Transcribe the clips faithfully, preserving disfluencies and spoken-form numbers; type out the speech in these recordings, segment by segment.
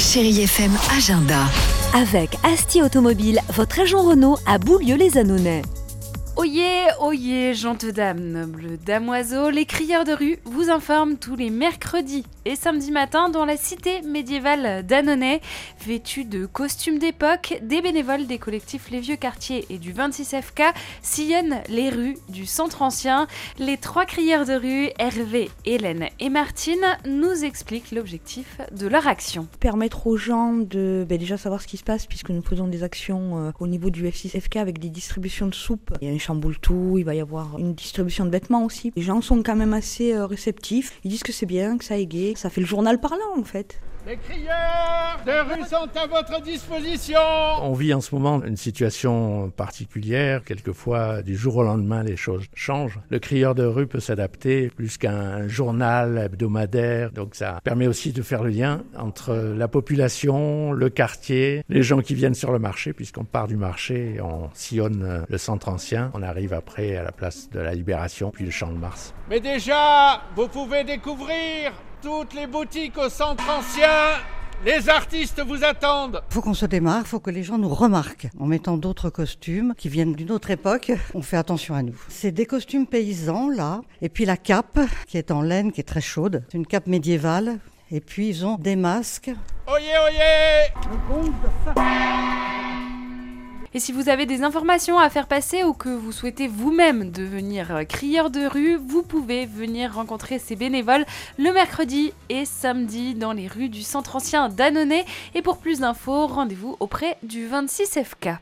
Chérie F M Agenda. Avec Asti Automobile, votre agent Renault à Boulieu-les-Annonay. Oyez, oyez, gentes dames, nobles damoiseaux, les crieurs de rue vous informent tous les mercredis et samedis matins dans la cité médiévale d'Annonay. Vêtus de costumes d'époque, des bénévoles des collectifs Les Vieux Quartiers et du vingt-six F K sillonnent les rues du centre ancien. Les trois crieurs de rue, Hervé, Hélène et Martine, nous expliquent l'objectif de leur action. Permettre aux gens de ben, déjà savoir ce qui se passe, puisque nous faisons des actions euh, au niveau du F six F K avec des distributions de soupe. Il y a un chamboule tout, il va y avoir une distribution de vêtements aussi. Les gens sont quand même assez euh, réceptifs, ils disent que c'est bien, que ça égaye, ça fait le journal parlant en fait. Les crieurs de rue sont à votre disposition. On vit en ce moment une situation particulière. Quelquefois, du jour au lendemain, les choses changent. Le crieur de rue peut s'adapter plus qu'un journal hebdomadaire. Donc ça permet aussi de faire le lien entre la population, le quartier, les gens qui viennent sur le marché, puisqu'on part du marché, on sillonne le centre ancien. On arrive après à la place de la Libération, puis le Champ de Mars. Mais déjà, vous pouvez découvrir toutes les boutiques au centre ancien. Les artistes vous attendent. Il faut qu'on se démarque, il faut que les gens nous remarquent en mettant d'autres costumes qui viennent d'une autre époque. On fait attention à nous. C'est des costumes paysans là, et puis la cape qui est en laine, qui est très chaude. C'est une cape médiévale. Et puis ils ont des masques. Oyez, oyez. Le gong de fin. Et si vous avez des informations à faire passer ou que vous souhaitez vous-même devenir crieur de rue, vous pouvez venir rencontrer ces bénévoles le mercredi et samedi dans les rues du centre ancien d'Annonay. Et pour plus d'infos, rendez-vous auprès du vingt-six F K.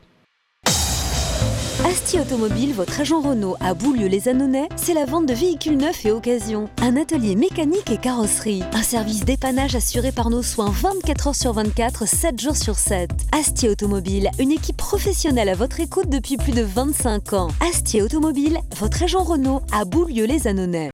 Asti Automobile, votre agent Renault à Boulieu-les-Annonay, c'est la vente de véhicules neufs et occasions. Un atelier mécanique et carrosserie. Un service dépannage assuré par nos soins vingt-quatre heures sur vingt-quatre, sept jours sur sept. Asti Automobile, une équipe professionnelle à votre écoute depuis plus de vingt-cinq ans. Asti Automobile, votre agent Renault à Boulieu-les-Annonay.